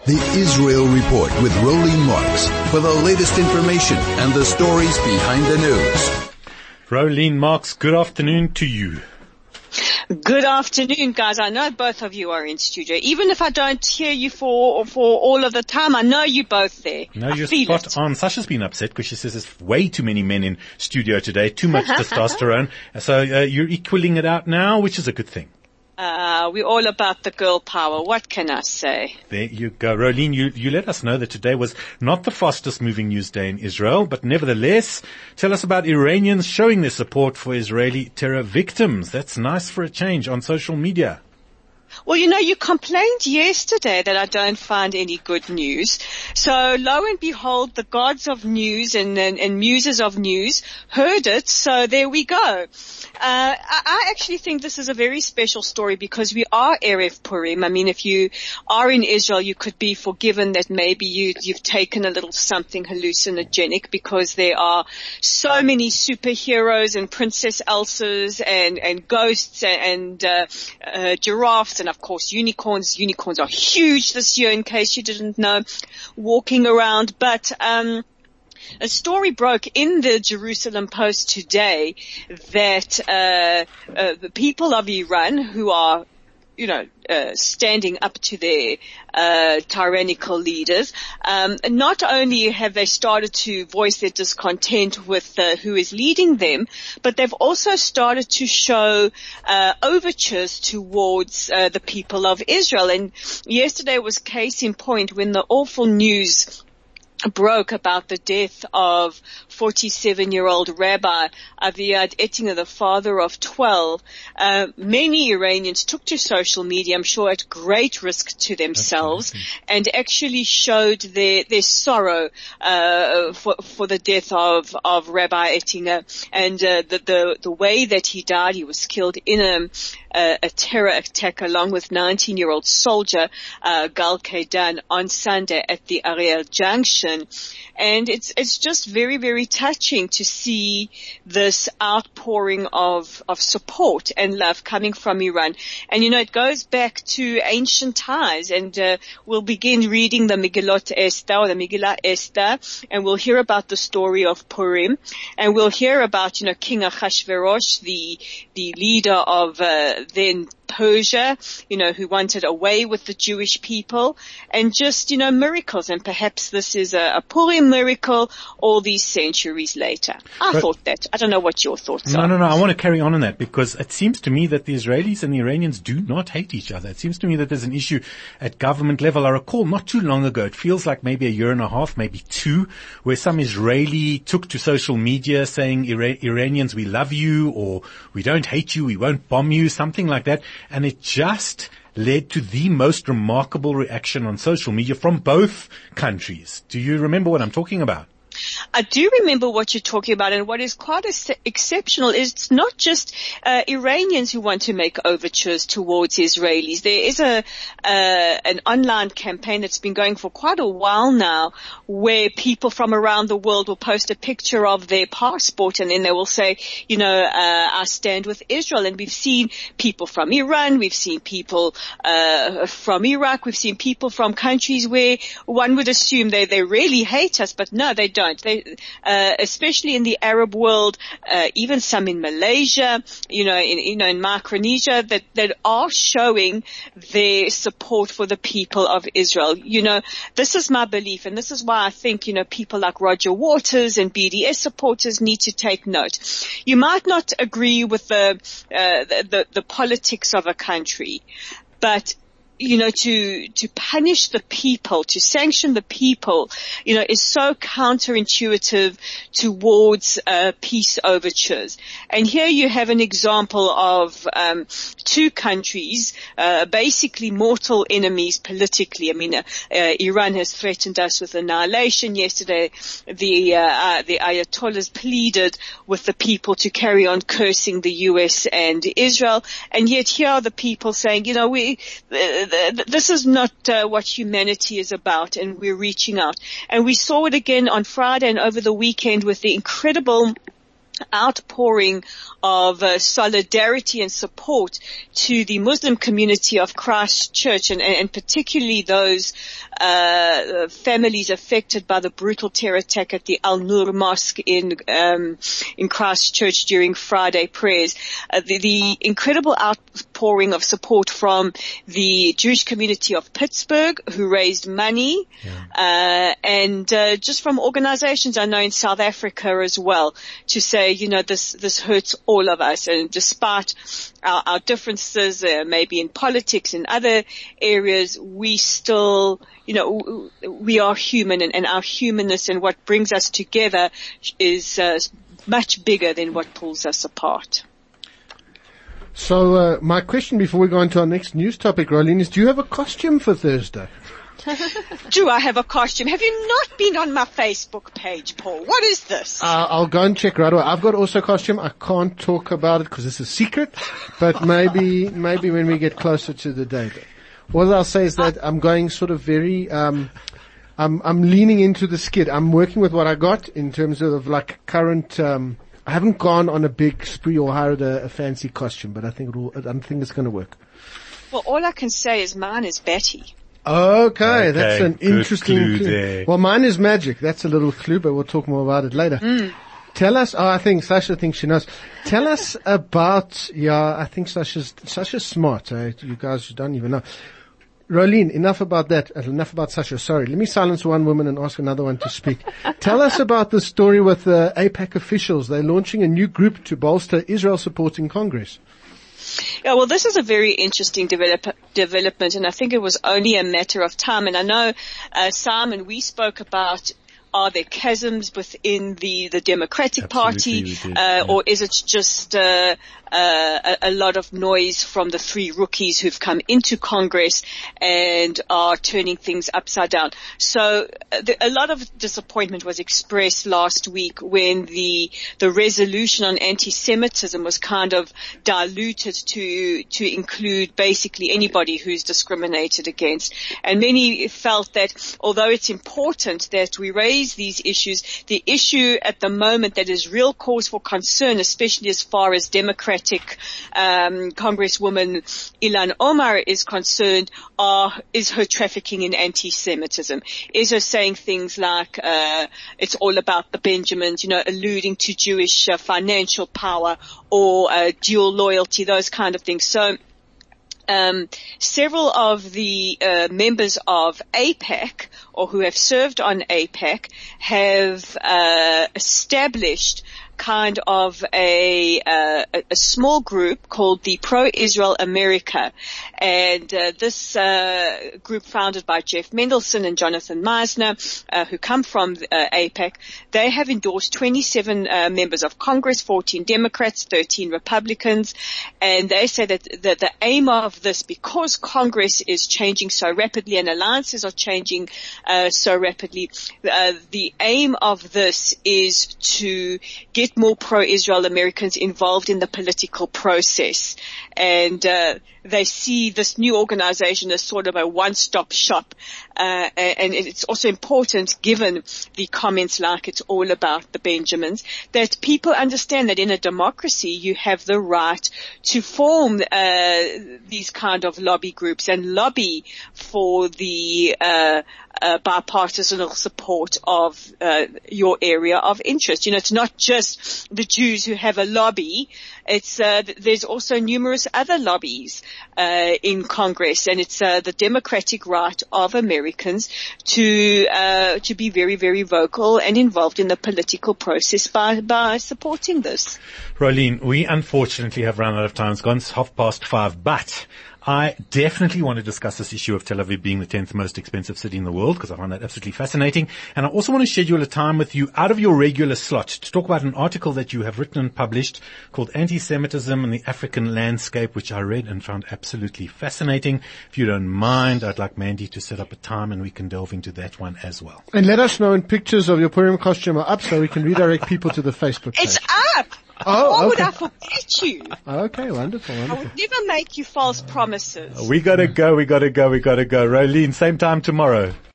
The Israel Report with Rolene Marks for the latest information and the stories behind the news. Rolene Marks, good afternoon to you. Good afternoon, guys. I know both of you are in studio. Even if I don't hear you for all of the time, I know you're both there. No, you're spot on. Sasha's been upset because she says there's way too many men in studio today, too much testosterone. So you're equaling it out now, which is a good thing. We're all about the girl power. What can I say? There you go. Rolene, you let us know that today was not the fastest moving news day in Israel, but nevertheless, tell us about Iranians showing their support for Israeli terror victims. That's nice for a change on social media. Well, you complained yesterday that I don't find any good news. So lo and behold, the gods of news and muses of news heard it. So there we go. I actually think this is a very special story because we are Erev Purim. I mean, if you are in Israel, you could be forgiven that maybe you've taken a little something hallucinogenic because there are so many superheroes and Princess Elsas and ghosts and giraffes and of course unicorns. Unicorns are huge this year in case you didn't know, walking around. But a story broke in the Jerusalem Post today that the people of Iran who are standing up to their tyrannical leaders, not only have they started to voice their discontent with who is leading them, but they've also started to show overtures towards the people of Israel. And yesterday was case in point when the awful news broke about the death of 47-year-old Rabbi Aviad Ettinger, the father of 12. Many Iranians took to social media, I'm sure at great risk to themselves, and actually showed their sorrow for the death of Rabbi Ettinger and the way that he died. He was killed in a terror attack along with 19-year-old soldier Gal Kaidan on Sunday at the Ariel Junction. And it's just very, very touching to see this outpouring of support and love coming from Iran. And it goes back to ancient ties, and we'll begin reading the Megillah Esther, and we'll hear about the story of Purim, and we'll hear about King Ahasuerus, the leader of then Persia, who wanted away with the Jewish people, and just, miracles. And perhaps this is a Purim miracle all these centuries later. I thought that. I don't know what your thoughts are. No. I want to carry on that because it seems to me that the Israelis and the Iranians do not hate each other. It seems to me that there's an issue at government level. I recall not too long ago, it feels like maybe a year and a half, maybe two, where some Israeli took to social media saying, Iranians, we love you, or we don't hate you, we won't bomb you, something like that. And it just led to the most remarkable reaction on social media from both countries. Do you remember what I'm talking about? I do remember what you're talking about, and what is quite exceptional is it's not just Iranians who want to make overtures towards Israelis. There is an online campaign that's been going for quite a while now, where people from around the world will post a picture of their passport, and then they will say, I stand with Israel. And we've seen people from Iran, we've seen people from Iraq, we've seen people from countries where one would assume they really hate us, but no, they don't. They, especially in the Arab world, even some in Malaysia, in Micronesia, that are showing their support for the people of Israel. This is my belief, and this is why I think, people like Roger Waters and BDS supporters need to take note. You might not agree with the politics of a country, but to punish the people, to sanction the people, is so counterintuitive towards peace overtures. And here you have an example of two countries, basically mortal enemies politically. I mean, Iran has threatened us with annihilation. Yesterday, the Ayatollahs pleaded with the people to carry on cursing the US and Israel. And yet here are the people saying, this is not what humanity is about, and we're reaching out. And we saw it again on Friday and over the weekend with the incredible outpouring of solidarity and support to the Muslim community of Christchurch, and particularly those families affected by the brutal terror attack at the Al Nur Mosque in Christchurch during Friday prayers. The incredible outpouring of support from the Jewish community of Pittsburgh, who raised money, and just from organizations I know in South Africa as well, to say, this hurts all of us, and despite our differences, maybe in politics and other areas, we still, we are human, and our humanness and what brings us together is much bigger than what pulls us apart. So my question before we go on to our next news topic, Rolene, is do you have a costume for Thursday? Do I have a costume? Have you not been on my Facebook page, Paul? What is this? I'll go and check right away. I've got also a costume. I can't talk about it because it's a secret, but maybe when we get closer to the day. What I'll say is that I'm going sort of very, I'm leaning into the skid. I'm working with what I got in terms of like current, I haven't gone on a big spree or hired a fancy costume, but I think it's going to work. Well, all I can say is mine is Betty. Okay, that's an interesting clue. Well, mine is magic. That's a little clue, but we'll talk more about it later. Tell us, I think Sasha thinks she knows. Tell us about, I think Sasha's smart. You guys don't even know. Rolene, enough about that. Enough about Sasha. Sorry. Let me silence one woman and ask another one to speak. Tell us about the story with the AIPAC officials. They're launching a new group to bolster Israel support in Congress. Yeah, well, this is a very interesting development, and I think it was only a matter of time. And I know, Simon, we spoke about, are there chasms within the Democratic Party, or is it just a lot of noise from the three rookies who've come into Congress and are turning things upside down? So a lot of disappointment was expressed last week when the resolution on anti-Semitism was kind of diluted to include basically anybody who's discriminated against. And many felt that although it's important that we raise these issues, the issue at the moment that is real cause for concern, especially as far as Democratic Congresswoman Ilhan Omar is concerned, is her trafficking in anti-Semitism. Is her saying things like, it's all about the Benjamins, alluding to Jewish financial power or dual loyalty, those kind of things. So, several of the members of AIPAC, or who have served on AIPAC, have established kind of a small group called the Pro-Israel America. And this group, founded by Jeff Mendelson and Jonathan Meisner, who come from AIPAC, they have endorsed 27 members of Congress, 14 Democrats, 13 Republicans. And they say that the aim of this, because Congress is changing so rapidly and alliances are changing so rapidly, the aim of this is to get more pro-Israel Americans involved in the political process. And they see this new organization as sort of a one-stop shop. And it's also important, given the comments like it's all about the Benjamins, that people understand that in a democracy you have the right to form these kind of lobby groups and lobby for the bipartisan support of your area of interest. It's not just the Jews who have a lobby. It's there's also numerous other lobbies in Congress, and it's the democratic right of Americans to be very, very vocal and involved in the political process by supporting this. Rolene, we unfortunately have run out of time. It's gone 5:30, but I definitely want to discuss this issue of Tel Aviv being the 10th most expensive city in the world, because I find that absolutely fascinating. And I also want to schedule a time with you out of your regular slot to talk about an article that you have written and published called Anti-Semitism and the African Landscape, which I read and found absolutely fascinating. If you don't mind, I'd like Mandy to set up a time and we can delve into that one as well. And let us know when pictures of your Purim costume are up so we can redirect people to the Facebook page. It's up! Oh, Why okay. would I forget you? Okay, wonderful. I would never make you false promises. We gotta go. Rolene, same time tomorrow.